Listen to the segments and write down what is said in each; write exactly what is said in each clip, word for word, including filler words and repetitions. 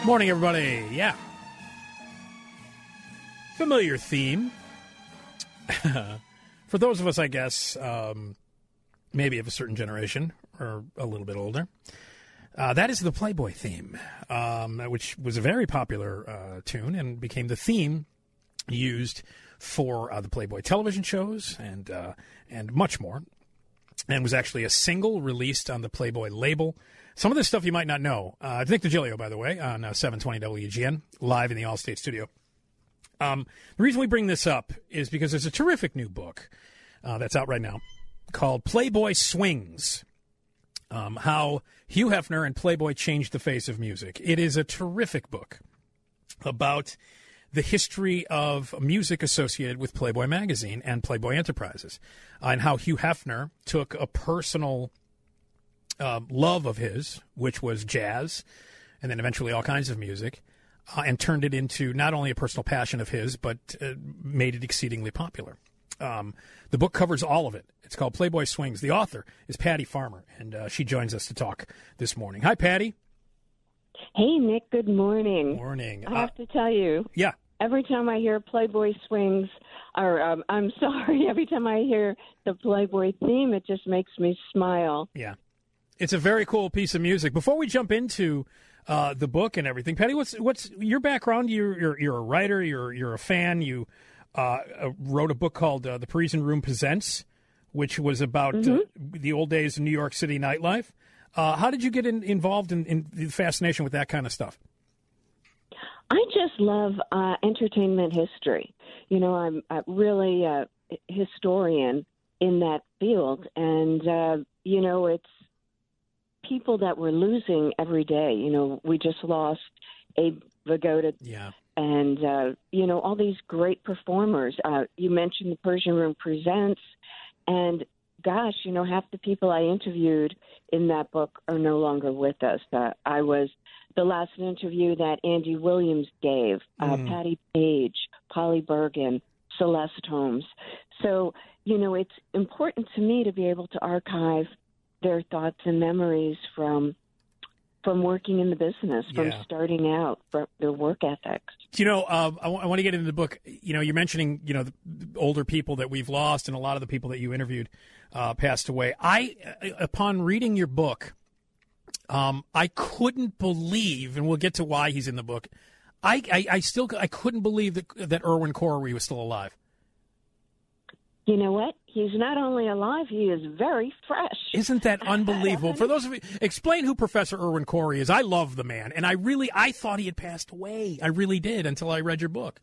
Morning, everybody. Yeah. Familiar theme. For those of us, I guess, um, maybe of a certain generation or a little bit older, uh, that is the Playboy theme, um, which was a very popular uh, tune and became the theme used for uh, the Playboy television shows and uh, and much more, and was actually a single released on the Playboy label. Some of this stuff you might not know. Uh, Nick DiGilio, by the way, on uh, seven twenty W G N, live in the Allstate studio. Um, the reason we bring this up is because there's a terrific new book uh, that's out right now called Playboy Swings, um, How Hugh Hefner and Playboy Changed the Face of Music. It is a terrific book about the history of music associated with Playboy magazine and Playboy Enterprises, uh, and how Hugh Hefner took a personal uh, love of his, which was jazz, and then eventually all kinds of music, uh, and turned it into not only a personal passion of his, but uh, made it exceedingly popular. Um, the book covers all of it. It's called Playboy Swings. The author is Patty Farmer, and uh, she joins us to talk this morning. Hi, Patty. Hey, Nick. Good morning. Morning. I have uh, to tell you. Yeah. Every time I hear Playboy Swings, or um, I'm sorry, every time I hear the Playboy theme, it just makes me smile. Yeah. It's a very cool piece of music. Before we jump into uh, the book and everything, Patty, what's what's your background? You're you're, you're a writer. You're you're a fan. You uh, wrote a book called uh, The Parisian Room Presents, which was about mm-hmm. uh, the old days of New York City nightlife. Uh, how did you get in, involved in, in the fascination with that kind of stuff? I just love uh, entertainment history. You know, I'm, I'm really a historian in that field, and uh, you know, it's people that we're losing every day. You know, we just lost Abe Vigoda, yeah, and uh, you know, all these great performers. Uh, you mentioned the Persian Room Presents, and gosh, you know, half the people I interviewed in that book are no longer with us. Uh, I was the last interview that Andy Williams gave, uh, mm. Patty Page, Polly Bergen, Celeste Holmes. So, you know, it's important to me to be able to archive their thoughts and memories from from working in the business, from yeah. starting out, from their work ethics. You know, uh, I, w- I want to get into the book. You know, you're mentioning, you know, the older people that we've lost, and a lot of the people that you interviewed uh, passed away. I, upon reading your book, um, I couldn't believe, and we'll get to why he's in the book. I, I, I still, I couldn't believe that that Irwin Corey was still alive. You know what? He's not only alive, he is very fresh. Isn't that unbelievable? For those of you, explain who Professor Irwin Corey is. I love the man, and I really, I thought he had passed away. I really did until I read your book.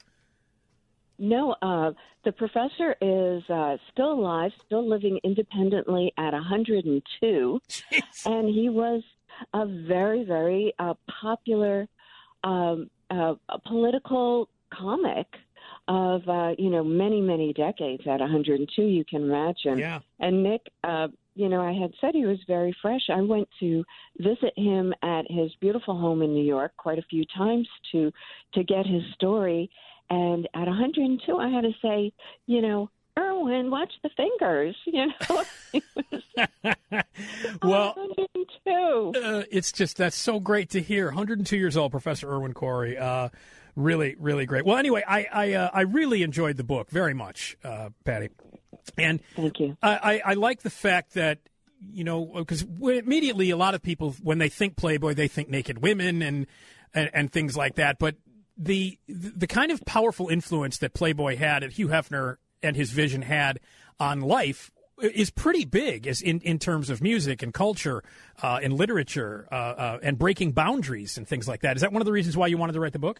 No, uh, the professor is uh, still alive, still living independently at one hundred two, Jeez. And he was a very, very uh, popular um, uh, political comic of, uh, you know, many, many decades at one hundred two, you can imagine. Yeah. And Nick, uh, you know, I had said he was very fresh. I went to visit him at his beautiful home in New York quite a few times to to get his story. And at one hundred two, I had to say, you know, Irwin, watch the fingers. You know, he was well, one hundred two. Uh, it's just, that's so great to hear. one hundred two years old, Professor Irwin Corey. Uh, really, really great. Well, anyway, I I, uh, I really enjoyed the book very much, uh, Patty. And thank you. I, I, I like the fact that, you know, because immediately a lot of people, when they think Playboy, they think naked women and and, and things like that. But the the kind of powerful influence that Playboy had, and Hugh Hefner and his vision had on life, is pretty big as in, in terms of music and culture uh, and literature uh, uh, and breaking boundaries and things like that. Is that one of the reasons why you wanted to write the book?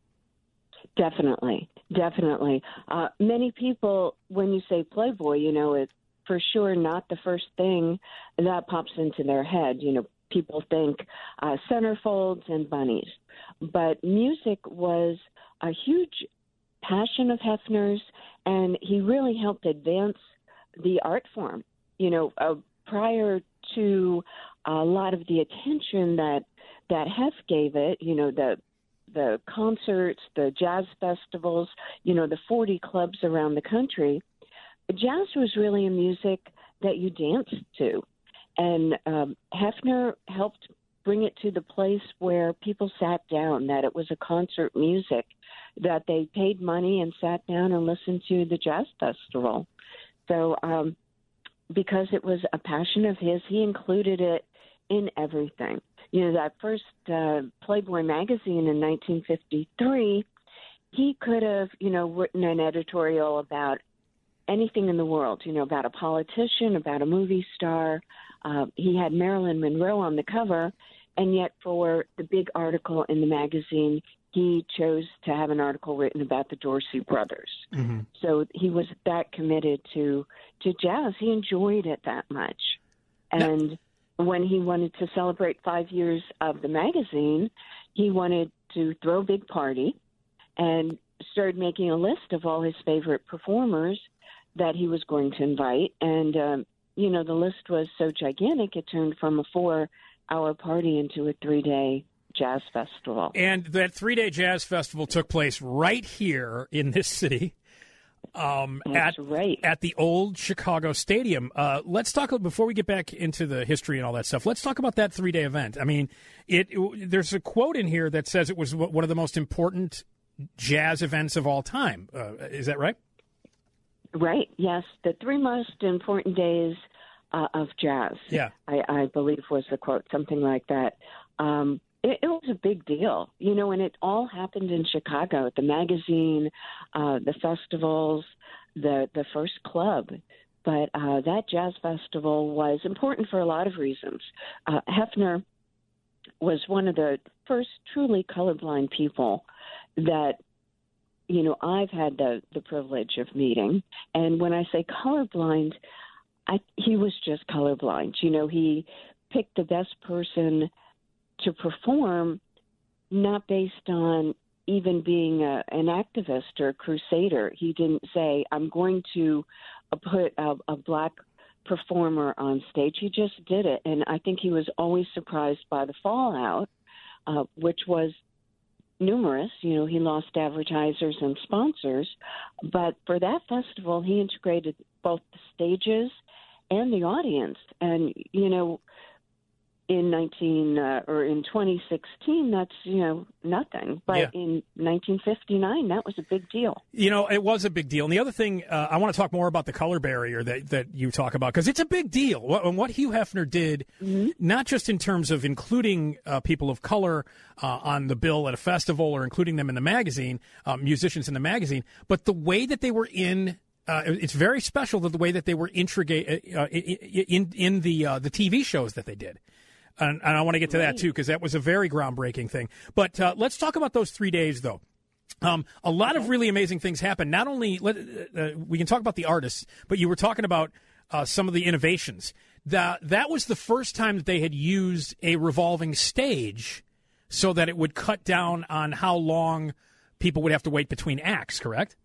Definitely, definitely. Uh, many people, when you say Playboy, you know, it's for sure not the first thing that pops into their head. You know, people think uh, centerfolds and bunnies. But music was a huge passion of Hefner's, and he really helped advance the art form. You know, uh, prior to a lot of the attention that that Hef gave it, you know, the the concerts, the jazz festivals, you know, the forty clubs around the country, jazz was really a music that you danced to. And um, Hefner helped bring it to the place where people sat down, that it was a concert music, that they paid money and sat down and listened to the jazz festival. So um, because it was a passion of his, he included it in everything. You know, that first uh, Playboy magazine in nineteen fifty-three, he could have, you know, written an editorial about anything in the world, you know, about a politician, about a movie star. Uh, he had Marilyn Monroe on the cover, and yet for the big article in the magazine, he chose to have an article written about the Dorsey brothers. Mm-hmm. So he was that committed to, to jazz. He enjoyed it that much. And no. when he wanted to celebrate five years of the magazine, he wanted to throw a big party and started making a list of all his favorite performers that he was going to invite. And, um, you know, the list was so gigantic, it turned from a four-hour party into a three-day jazz festival. And that three-day jazz festival took place right here in this city. Um, That's at, right. At the old Chicago Stadium. Uh, let's talk, before we get back into the history and all that stuff, let's talk about that three-day event. I mean, it, it there's a quote in here that says it was one of the most important jazz events of all time. Uh, is that right? Right, yes. The three most important days uh, of jazz, yeah. I, I believe was the quote, something like that. Um, it, it was a big deal, you know, and it all happened in Chicago, the magazine, uh, the festivals, the, the first club. But uh, that jazz festival was important for a lot of reasons. Uh, Hefner was one of the first truly colorblind people that, you know, I've had the, the privilege of meeting. And when I say colorblind, I, he was just colorblind. You know, he picked the best person to perform, not based on even being a, an activist or a crusader. He didn't say, I'm going to put a, a black performer on stage. He just did it. And I think he was always surprised by the fallout, uh, which was numerous. You know, he lost advertisers and sponsors. But for that festival, he integrated both the stages and the audience. And, you know, in nineteen uh, or in twenty sixteen, that's, you know, nothing. But yeah. in nineteen fifty-nine, that was a big deal. You know, it was a big deal. And the other thing, uh, I want to talk more about the color barrier that, that you talk about, because it's a big deal. What, what Hugh Hefner did, mm-hmm. not just in terms of including uh, people of color uh, on the bill at a festival or including them in the magazine, uh, musicians in the magazine, but the way that they were in. Uh, it's very special that the way that they were integrate uh, in in the uh, the T V shows that they did. And, and I want to get to right. that, too, because that was a very groundbreaking thing. But uh, let's talk about those three days, though. Um, a lot of really amazing things happened. Not only let, uh, we can talk about the artists, but you were talking about uh, some of the innovations. That that was the first time that they had used a revolving stage so that it would cut down on how long people would have to wait between acts, correct?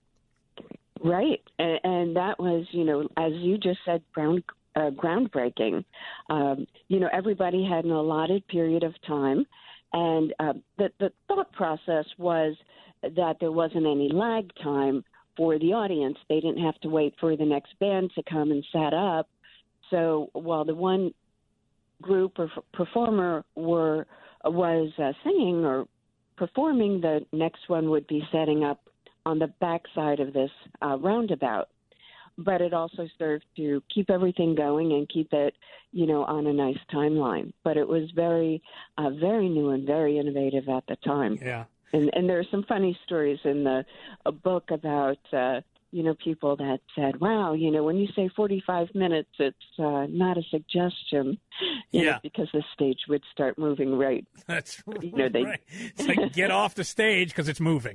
Right. And, and that was, you know, as you just said, ground Uh, groundbreaking. Um, you know, everybody had an allotted period of time, and uh, the, the thought process was that there wasn't any lag time for the audience. They didn't have to wait for the next band to come and set up. So while the one group or f- performer were was uh, singing or performing, the next one would be setting up on the backside of this uh, roundabout. But it also served to keep everything going and keep it, you know, on a nice timeline. But it was very, uh, very new and very innovative at the time. Yeah. And, and there are some funny stories in the a book about, uh, you know, people that said, wow, you know, when you say forty-five minutes, it's uh, not a suggestion, you yeah. know, because the stage would start moving right. That's you know, they, right. It's like, get off the stage because it's moving.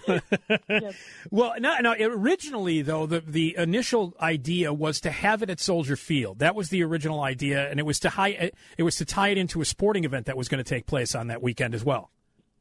Yep. Well, no, no, originally, though, the, the initial idea was to have it at Soldier Field. That was the original idea, and it was to high, it was to tie it into a sporting event that was going to take place on that weekend as well.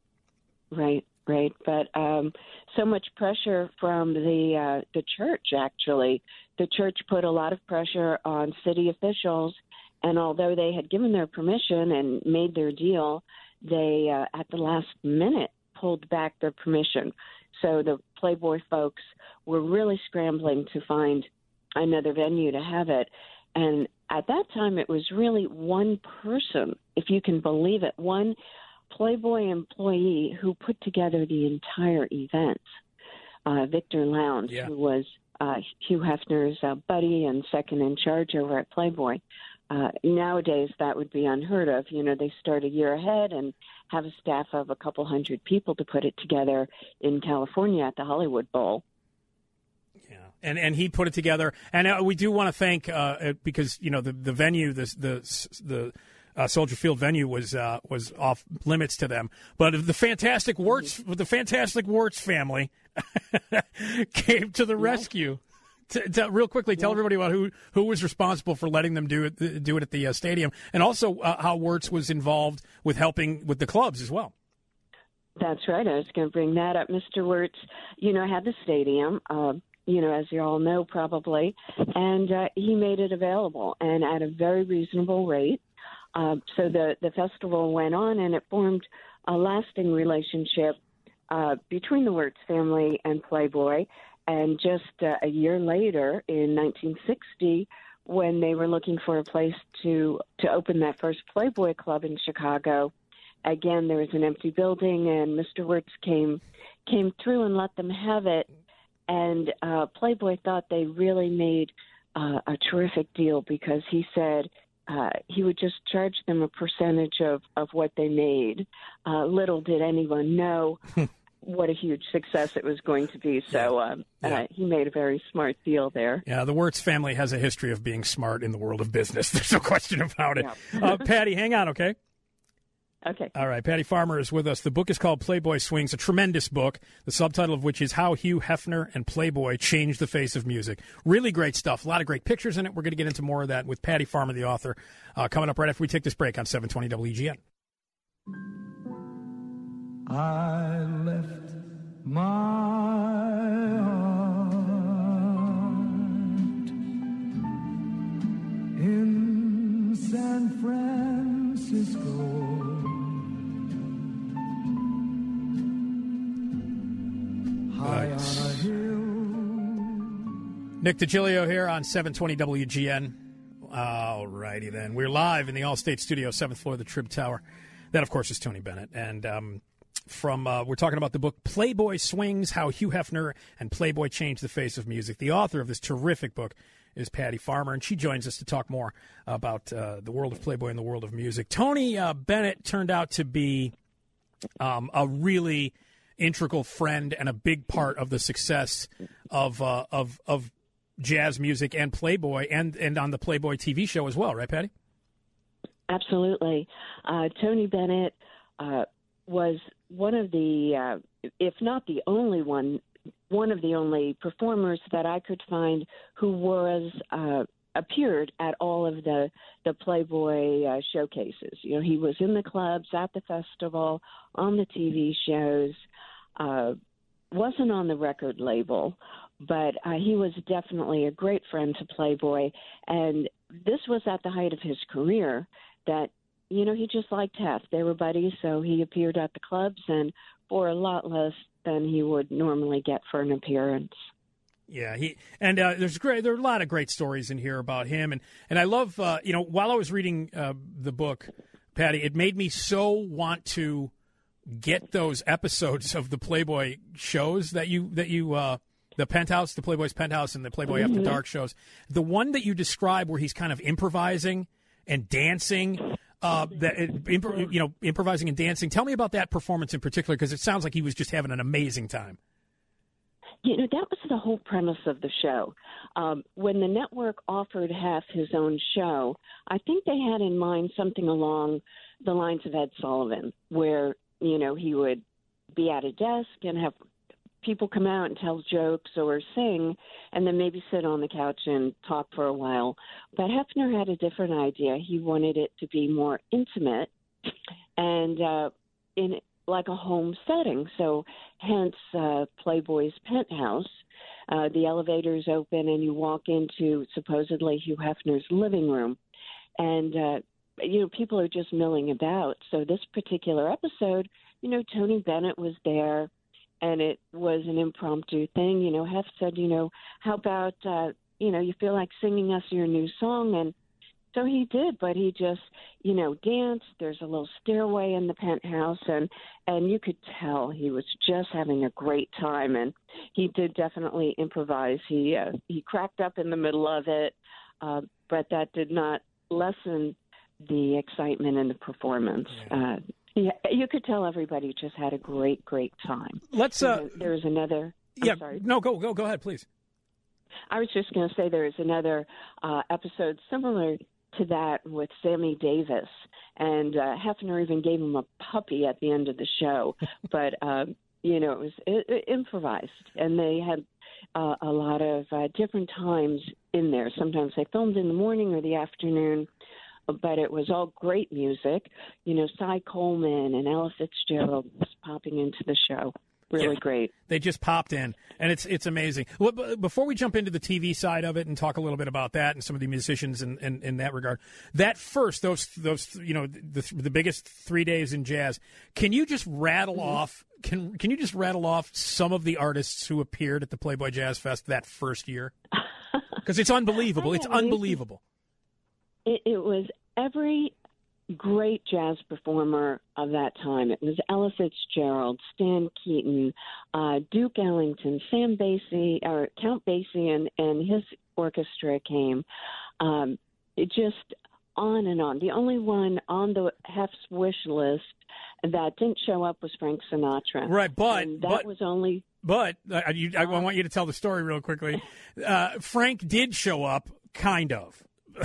Right. Right, but um, so much pressure from the uh, the church, actually. The church put a lot of pressure on city officials, and although they had given their permission and made their deal, they, uh, at the last minute, pulled back their permission. So the Playboy folks were really scrambling to find another venue to have it. And at that time, it was really one person, if you can believe it, one Playboy employee who put together the entire event. Uh, Victor Lowndes, yeah. who was uh, Hugh Hefner's uh, buddy and second in charge over at Playboy. Uh, nowadays, that would be unheard of. You know, they start a year ahead and have a staff of a couple hundred people to put it together in California at the Hollywood Bowl. Yeah, and and he put it together. And uh, we do want to thank uh, because you know the the venue, the the the. Uh, Soldier Field venue was uh, was off limits to them, but the fantastic Wirtz, the fantastic Wirtz family came to the yeah. rescue. T- t- real quickly, tell yeah. everybody about who, who was responsible for letting them do it do it at the uh, stadium, and also uh, how Wirtz was involved with helping with the clubs as well. That's right. I was going to bring that up. Mister Wirtz, you know, had the stadium. Uh, you know, as you all know, probably, and uh, he made it available and at a very reasonable rate. Uh, so the, the festival went on, and it formed a lasting relationship uh, between the Wirtz family and Playboy. And just uh, a year later, in nineteen sixty, when they were looking for a place to, to open that first Playboy club in Chicago, again, there was an empty building, and Mister Wirtz came, came through and let them have it. And uh, Playboy thought they really made uh, a terrific deal because he said, Uh, he would just charge them a percentage of, of what they made. Uh, little did anyone know what a huge success it was going to be. So um, yeah. uh, he made a very smart deal there. Yeah, the Wirtz family has a history of being smart in the world of business. There's no question about it. Yeah. uh, Patty, hang on, okay? Okay. All right, Patty Farmer is with us. The book is called Playboy Swings, a tremendous book, the subtitle of which is How Hugh Hefner and Playboy Changed the Face of Music. Really great stuff. A lot of great pictures in it. We're going to get into more of that with Patty Farmer, the author, uh, coming up right after we take this break on seven twenty W G N. I left my heart in San Francisco. Nice. Nick DiGilio here on seven twenty W G N. All righty then. We're live in the Allstate Studio, seventh floor of the Trib Tower. That, of course, is Tony Bennett. And um, from uh, we're talking about the book Playboy Swings, How Hugh Hefner and Playboy Changed the Face of Music. The author of this terrific book is Patty Farmer, and she joins us to talk more about uh, the world of Playboy and the world of music. Tony uh, Bennett turned out to be um, a really integral friend and a big part of the success of uh, of of jazz music and Playboy and, and on the Playboy T V show as well, right, Patty? Absolutely. Uh, Tony Bennett uh, was one of the, uh, if not the only one, one of the only performers that I could find who was uh, appeared at all of the the Playboy uh, showcases. You know, he was in the clubs, at the festival, on the T V shows. Uh, wasn't on the record label, but uh, he was definitely a great friend to Playboy. And this was at the height of his career that, you know, he just liked Hef. They were buddies, so he appeared at the clubs and for a lot less than he would normally get for an appearance. Yeah, he and uh, there's great. There are a lot of great stories in here about him, and and I love uh, you know while I was reading uh, the book, Patty, it made me so want to get those episodes of the Playboy shows that you that you uh, the Penthouse, the Playboy's Penthouse, and the Playboy mm-hmm. After Dark shows. The one that you describe where he's kind of improvising and dancing, uh, that imp- you know, improvising and dancing. Tell me about that performance in particular, because it sounds like he was just having an amazing time. You know, that was the whole premise of the show. Um, when the network offered Hef his own show, I think they had in mind something along the lines of Ed Sullivan, where, you know, he would be at a desk and have people come out and tell jokes or sing, and then maybe sit on the couch and talk for a while. But Hefner had a different idea. He wanted it to be more intimate and uh, in like a home setting. So hence uh, Playboy's Penthouse. Uh, the elevator's open and you walk into supposedly Hugh Hefner's living room. And, uh, you know, people are just milling about. So this particular episode, you know, Tony Bennett was there. And it was an impromptu thing. You know, Hef said, you know, how about, uh, you know, you feel like singing us your new song? And So he did, but he just, you know, danced. There's a little stairway in the penthouse, and and you could tell he was just having a great time. And he did definitely improvise. He uh, he cracked up in the middle of it, uh, but that did not lessen the excitement in the performance. Yeah. Uh, yeah, you could tell everybody just had a great, great time. Let's. Uh, there was another. I'm yeah. Sorry. No. Go. Go. Go ahead, please. I was just going to say there is another uh, episode similar to that with Sammy Davis, and uh, Hefner even gave him a puppy at the end of the show. But uh, you know, it was it, it improvised, and they had uh, a lot of uh, different times in there. Sometimes they filmed in the morning or the afternoon, but it was all great music. You know, Cy Coleman and Ella Fitzgerald was popping into the show. Really yeah. great. They just popped in, and it's it's amazing. Well, before we jump into the T V side of it and talk a little bit about that and some of the musicians in, in, in that regard, that first those those you know the the biggest three days in jazz. Can you just rattle mm-hmm. off? Can can you just rattle off some of the artists who appeared at the Playboy Jazz Fest that first year? Because it's unbelievable. It's unbelievable. It, it was every great jazz performer of that time. It was Ella Fitzgerald, Stan Keaton, uh, Duke Ellington, Sam Basie, or Count Basie and, and his orchestra came. Um, it just on and on. The only one on the Hef's wish list that didn't show up was Frank Sinatra. Right, but and that but, was only. But uh, you, I want you to tell the story real quickly. Uh, Frank did show up, kind of.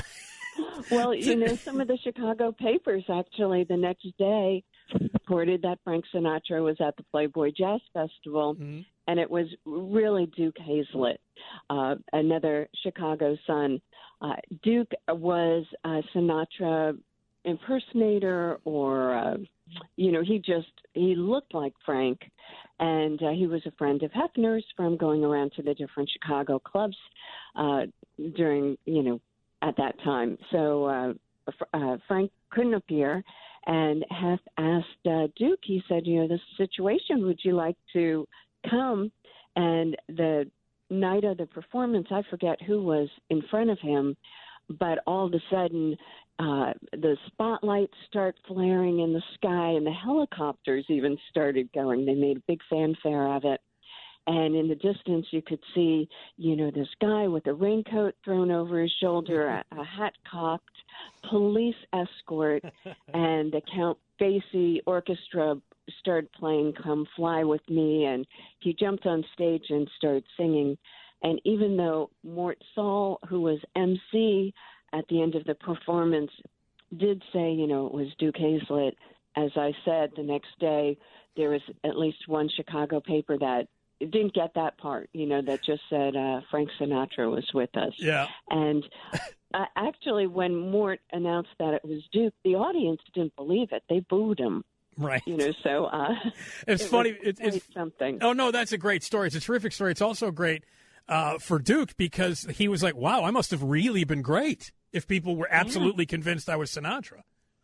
Well, you know, some of the Chicago papers actually the next day reported that Frank Sinatra was at the Playboy Jazz Festival, mm-hmm. and it was really Duke Hazlett, uh, another Chicago son. Uh, Duke was a Sinatra impersonator, or, uh, you know, he just, he looked like Frank, and uh, he was a friend of Hefner's from going around to the different Chicago clubs uh, during, you know, at that time. So uh, uh, Frank couldn't appear, and Hef asked uh, Duke, he said, you know, this situation, would you like to come? And the night of the performance, I forget who was in front of him, but all of a sudden uh, the spotlights start flaring in the sky, and the helicopters even started going. They made a big fanfare of it. And in the distance, you could see, you know, this guy with a raincoat thrown over his shoulder, a, a hat cocked, police escort, and the Count Basie Orchestra started playing Come Fly With Me, and he jumped on stage and started singing. And even though Mort Saul, who was M C at the end of the performance, did say, you know, it was Duke Hazlett, as I said, the next day there was at least one Chicago paper that didn't get that part, you know, that just said uh, Frank Sinatra was with us. Yeah. And uh, actually, when Mort announced that it was Duke, the audience didn't believe it. They booed him. Right. You know, so uh, it's it funny. Was it, it's something. Oh, no, that's a great story. It's a terrific story. It's also great uh, for Duke because he was like, wow, I must have really been great if people were absolutely yeah. convinced I was Sinatra.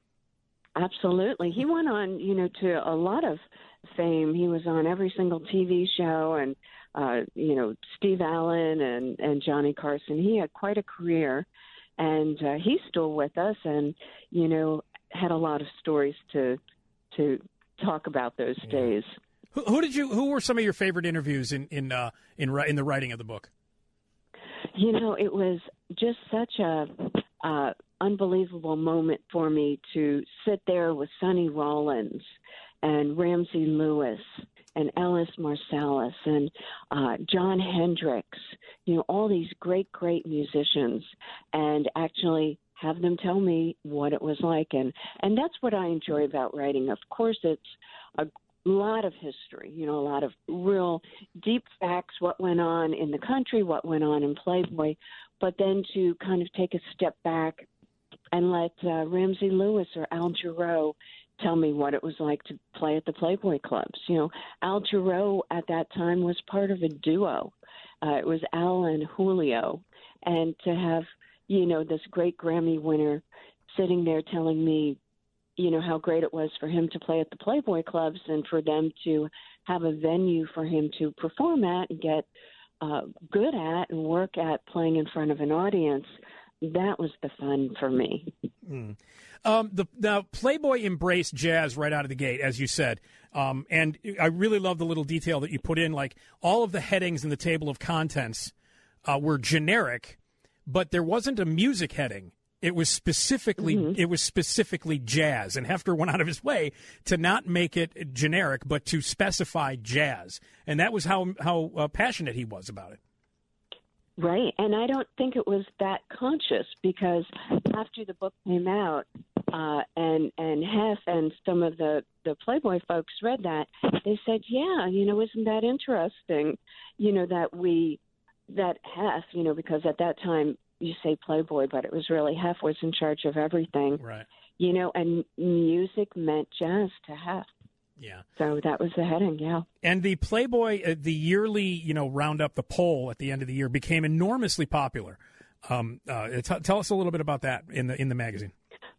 Absolutely. He went on, you know, to a lot of fame. He was on every single T V show, and uh, you know, Steve Allen and, and Johnny Carson. He had quite a career, and uh, he's still with us, and you know, had a lot of stories to to talk about those yeah. days. Who, who did you? Who were some of your favorite interviews in in uh, in in the writing of the book? You know, it was just such a uh, unbelievable moment for me to sit there with Sonny Rollins and Ramsey Lewis and Ellis Marsalis and uh, John Hendricks, you know, all these great, great musicians, and actually have them tell me what it was like. And, and that's what I enjoy about writing. Of course, it's a lot of history, you know, a lot of real deep facts, what went on in the country, what went on in Playboy, but then to kind of take a step back and let uh, Ramsey Lewis or Al Jarreau tell me what it was like to play at the Playboy clubs. You know, Al Jarreau at that time was part of a duo. Uh, it was Al and Julio. And to have, you know, this great Grammy winner sitting there telling me, you know, how great it was for him to play at the Playboy clubs and for them to have a venue for him to perform at and get uh, good at and work at playing in front of an audience. that was the fun for me. Mm. Um, the now Playboy embraced jazz right out of the gate, as you said, um, and I really love the little detail that you put in. Like all of the headings in the table of contents uh, were generic, but there wasn't a music heading. It was specifically mm-hmm. it was specifically jazz, and Hefner went out of his way to not make it generic, but to specify jazz, and that was how how uh, passionate he was about it. Right, and I don't think it was that conscious, because after the book came out, uh, and and Hef and some of the, the Playboy folks read that, they said, yeah, you know, isn't that interesting, you know, that we, that Hef, you know, because at that time you say Playboy, but it was really Hef was in charge of everything, right? You know, and music meant jazz to Hef. Yeah. So that was the heading, yeah. And the Playboy, uh, the yearly, you know, roundup, the poll at the end of the year became enormously popular. Um, uh, t- tell us a little bit about that in the in the magazine.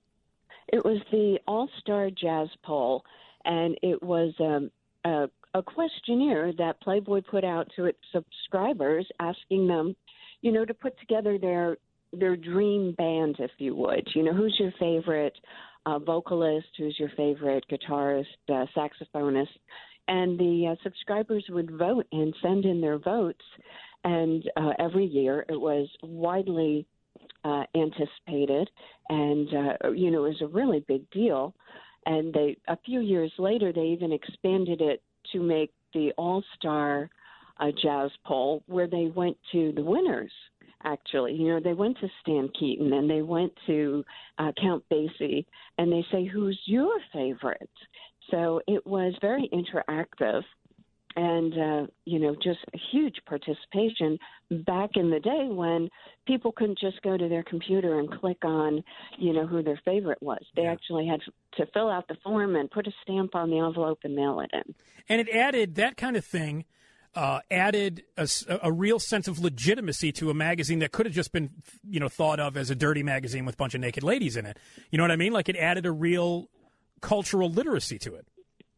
It was the All-Star Jazz Poll, and it was um, a, a questionnaire that Playboy put out to its subscribers, asking them, you know, to put together their their dream band, if you would. You know, who's your favorite uh, vocalist, who's your favorite guitarist, uh, saxophonist, and the uh, subscribers would vote and send in their votes. And uh, every year it was widely uh, anticipated, and uh, you know, it was a really big deal. And they, a few years later, they even expanded it to make the All-Star uh, Jazz Poll, where they went to the winners. Actually, you know, they went to Stan Keaton and they went to uh, Count Basie, and they say, who's your favorite? So it was very interactive and, uh, you know, just a huge participation back in the day when people couldn't just go to their computer and click on, you know, who their favorite was. They yeah. actually had to fill out the form and put a stamp on the envelope and mail it in. And it added that kind of thing. Uh, added a, a real sense of legitimacy to a magazine that could have just been, you know, thought of as a dirty magazine with a bunch of naked ladies in it. You know what I mean? Like it added a real cultural literacy to it.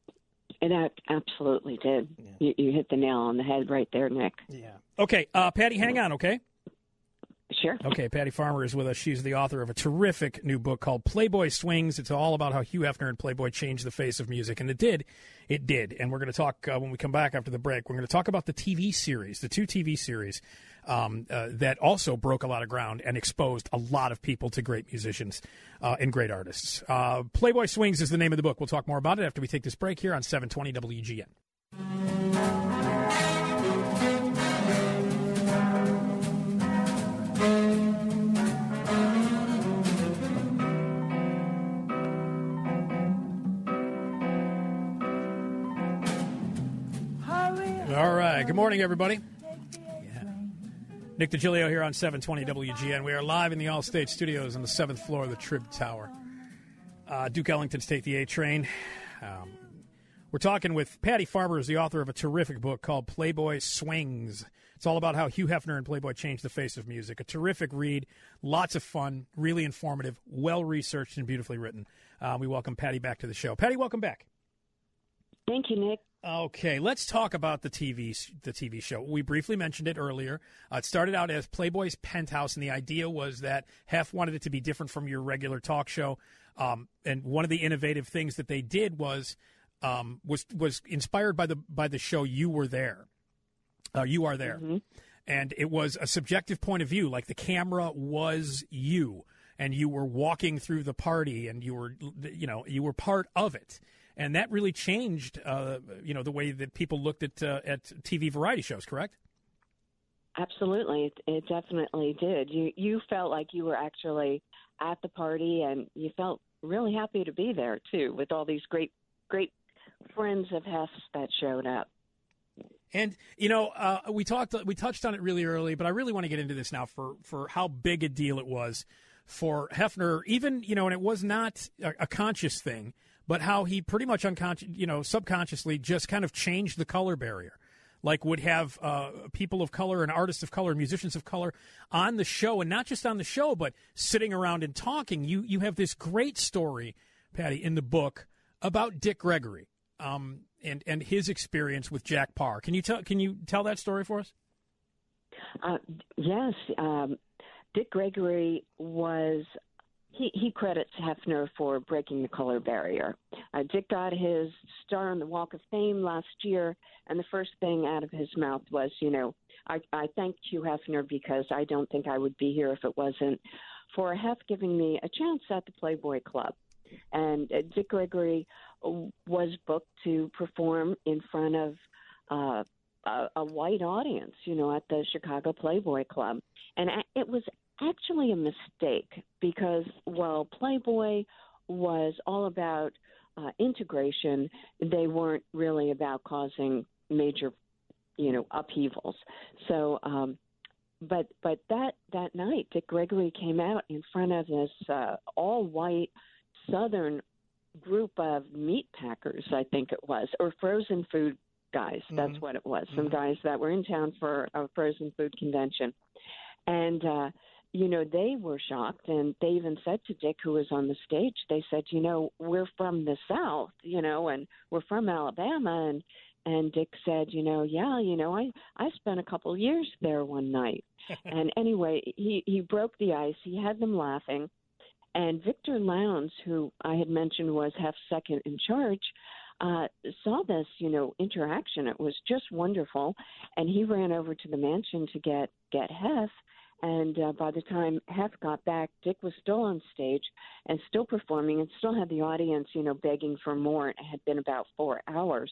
It absolutely did. Yeah. You, you hit the nail on the head right there, Nick. Yeah. Okay, uh, Patty, hang on, okay? Sure. Okay, Patty Farmer is with us. She's the author of a terrific new book called Playboy Swings. It's all about how Hugh Hefner and Playboy changed the face of music, and it did. It did. And we're going to talk, uh, when we come back after the break, we're going to talk about the T V series, the two T V series um, uh, that also broke a lot of ground and exposed a lot of people to great musicians uh, and great artists. Uh, Playboy Swings is the name of the book. We'll talk more about it after we take this break here on seven twenty W G N. All right. Good morning, everybody. Yeah. Nick DiGilio here on seven twenty W G N. We are live in the Allstate Studios on the seventh floor of the Trib Tower. Uh, Duke Ellington's Take the A Train. Um, we're talking with Patty Farmer, who's the author of a terrific book called Playboy Swings. It's all about how Hugh Hefner and Playboy changed the face of music. A terrific read, lots of fun, really informative, well-researched, and beautifully written. Uh, we welcome Patty back to the show. Patty, welcome back. Thank you, Nick. Okay, let's talk about the T V the T V show. We briefly mentioned it earlier. Uh, it started out as Playboy's Penthouse, and the idea was that Hef wanted it to be different from your regular talk show. Um, and one of the innovative things that they did was um, was was inspired by the by the show You Were There. Uh, you Are There. Mm-hmm. And it was a subjective point of view, like the camera was you, and you were walking through the party, and you were, you know, you were part of it. And that really changed, uh, you know, the way that people looked at uh, at T V variety shows, correct? Absolutely. It, it definitely did. You you felt like you were actually at the party, and you felt really happy to be there, too, with all these great, great friends of Hef's that showed up. And, you know, uh, we talked, we touched on it really early, but I really want to get into this now for, for how big a deal it was for Hefner, even, you know, and it was not a, a conscious thing, but how he pretty much unconscious, you know, subconsciously just kind of changed the color barrier. Like would have uh, people of color and artists of color and musicians of color on the show, and not just on the show, but sitting around and talking. You you have this great story, Patty, in the book about Dick Gregory um, and and his experience with Jack Paar. Can you tell Can you tell that story for us? Uh, yes. Um, Dick Gregory was, he, he credits Hefner for breaking the color barrier. Uh, Dick got his star on the Walk of Fame last year, and the first thing out of his mouth was, you know, I, I thank Hugh Hefner because I don't think I would be here if it wasn't for Hef giving me a chance at the Playboy Club. And uh, Dick Gregory was booked to perform in front of uh, a, a white audience, you know, at the Chicago Playboy Club. And it was actually a mistake because while Playboy was all about uh, integration, they weren't really about causing major, you know, upheavals. So, um, but but that that night, Dick Gregory came out in front of this uh, all-white Southern group of meat packers, I think it was, or frozen food guys. Mm-hmm. That's what it was. Mm-hmm. Some guys that were in town for a frozen food convention. And, uh, you know, they were shocked. And they even said to Dick, who was on the stage, they said, you know, we're from the South, you know, and we're from Alabama. And, and Dick said, you know, yeah, you know, I, I spent a couple years there one night. And anyway, he, he broke the ice. He had them laughing. And Victor Lowndes, who I had mentioned was Hef's second in charge, uh, saw this, you know, interaction. It was just wonderful. And he ran over to the mansion to get, get Hef. And uh, by the time Hef got back, Dick was still on stage and still performing and still had the audience, you know, begging for more. It had been about four hours.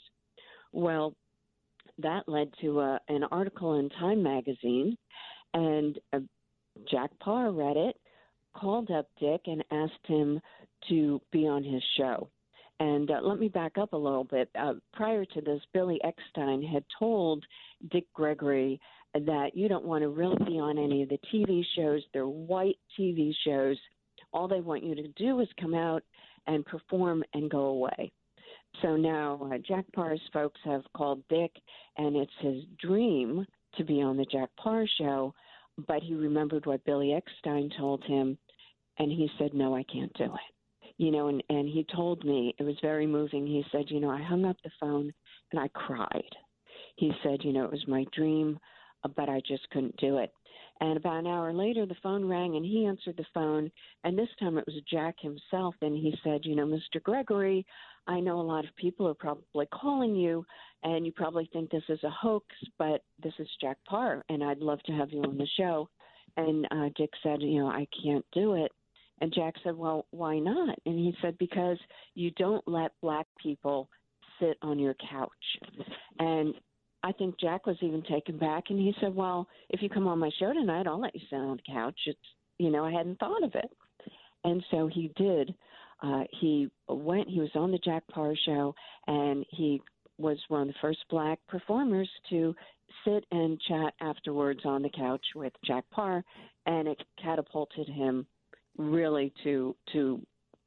Well, that led to a, an article in Time magazine, and uh, Jack Paar read it, called up Dick and asked him to be on his show. And uh, let me back up a little bit. Uh, prior to this, Billy Eckstine had told Dick Gregory that you don't want to really be on any of the T V shows. They're white T V shows. All they want you to do is come out and perform and go away. So now uh, Jack Paar's folks have called Dick, and it's his dream to be on the Jack Paar show. But he remembered what Billy Eckstine told him, and he said, no, I can't do it. You know, and, and he told me, it was very moving. He said, you know, I hung up the phone and I cried. He said, you know, it was my dream, but I just couldn't do it. And about an hour later, the phone rang, and he answered the phone, and this time it was Jack himself, and he said, you know, Mister Gregory, I know a lot of people are probably calling you, and you probably think this is a hoax, but this is Jack Paar, and I'd love to have you on the show. And uh, Dick said, you know, I can't do it. And Jack said, well, why not? And he said, because you don't let black people sit on your couch. And I think Jack was even taken back, and he said, well, if you come on my show tonight, I'll let you sit on the couch. It's, you know, I hadn't thought of it. And so he did. Uh, he went, he was on the Jack Paar show, and he was one of the first black performers to sit and chat afterwards on the couch with Jack Paar, and it catapulted him really to to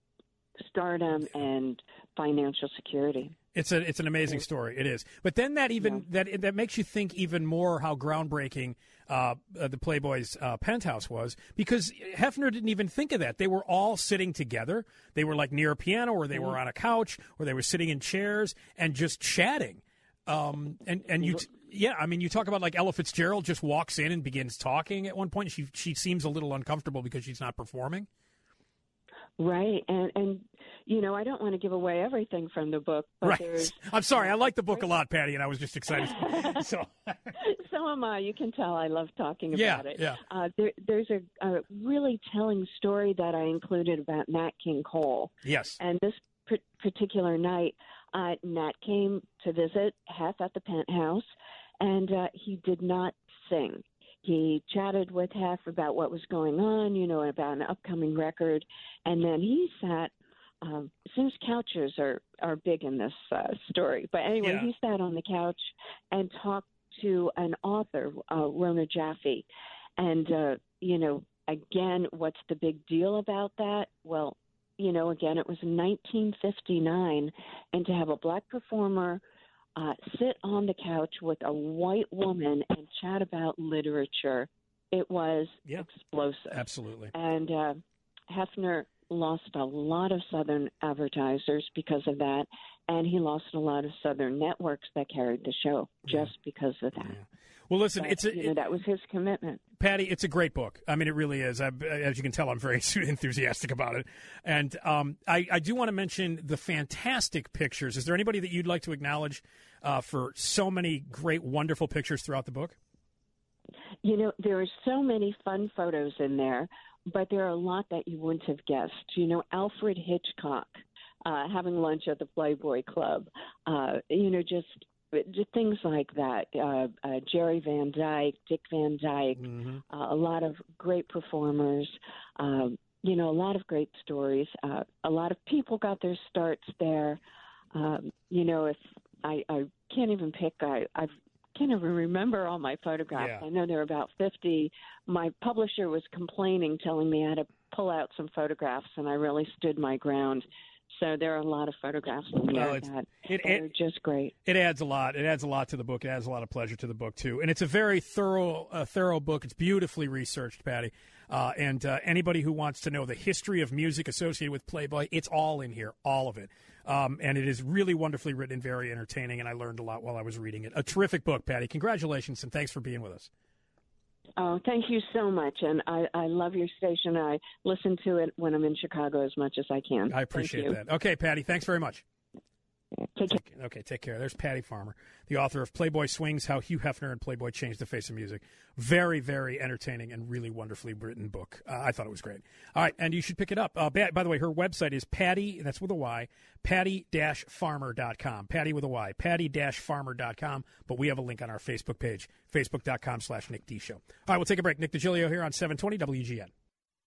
stardom and financial security. It's a it's an amazing story. It is. But then that even yeah. that that makes you think even more how groundbreaking uh, the Playboy's uh, penthouse was, because Hefner didn't even think of that. They were all sitting together. They were like near a piano, or they mm-hmm. were on a couch, or they were sitting in chairs and just chatting. Um, and and you, yeah, I mean, you talk about like Ella Fitzgerald just walks in and begins talking at one point. She she seems a little uncomfortable because she's not performing. Right, and and you know, I don't want to give away everything from the book. But right. There's, I'm sorry, I like the book a lot, Patty, and I was just excited. so, so am I. You can tell I love talking about yeah, it. Yeah, uh, there, There's a, a really telling story that I included about Nat King Cole. Yes, and this pr- particular night, uh, Nat came to visit Hef at the Penthouse, and uh, he did not sing. He chatted with Hef about what was going on, you know, about an upcoming record, and then he sat. Um, since couches are, are big in this uh, story, but anyway, yeah. he sat on the couch and talked to an author, uh, Rona Jaffe, and uh, you know, again, what's the big deal about that? Well, you know, again, it was nineteen fifty-nine, and to have a black performer Uh, sit on the couch with a white woman and chat about literature, it was yeah, explosive. Absolutely. And uh, Hefner lost a lot of Southern advertisers because of that, and he lost a lot of Southern networks that carried the show just yeah. because of that. Yeah. Well, listen, but, it's a, you know, it, that was his commitment. Patty, it's a great book. I mean, it really is. I, as you can tell, I'm very enthusiastic about it. And um, I, I do want to mention the fantastic pictures. Is there anybody that you'd like to acknowledge uh, for so many great, wonderful pictures throughout the book? You know, there are so many fun photos in there, but there are a lot that you wouldn't have guessed. You know, Alfred Hitchcock uh, having lunch at the Playboy Club, uh, you know, just just things like that. Uh, uh, Jerry Van Dyke, Dick Van Dyke, mm-hmm. uh, a lot of great performers, um, you know, a lot of great stories. Uh, a lot of people got their starts there. Um, you know, if I, I can't even pick, I, I've can't even remember all my photographs. Yeah. I know there are about fifty. My publisher was complaining, telling me I had to pull out some photographs, and I really stood my ground. So there are a lot of photographs in there well, that, it, that it, are just great. It adds a lot. It adds a lot to the book. It adds a lot of pleasure to the book, too. And it's a very thorough uh, thorough book. It's beautifully researched, Patty. Uh, and uh, anybody who wants to know the history of music associated with Playboy, it's all in here, all of it. Um, and it is really wonderfully written and very entertaining, and I learned a lot while I was reading it. A terrific book, Patty. Congratulations, and thanks for being with us. Oh, thank you so much. And I, I love your station. I listen to it when I'm in Chicago as much as I can. I appreciate that. Okay, Patty, thanks very much. Take care. Okay, take care. There's Patty Farmer, the author of Playboy Swings, How Hugh Hefner and Playboy Changed the Face of Music. Very, very entertaining and really wonderfully written book. Uh, I thought it was great. All right, and you should pick it up. Uh, by, by the way, her website is Patty, that's with a Y, patty dash farmer dot com. Patty with a Y, patty dash farmer dot com. But we have a link on our Facebook page, facebook dot com slash Nick D Show. All right, we'll take a break. Nick DiGilio here on seven twenty W G N.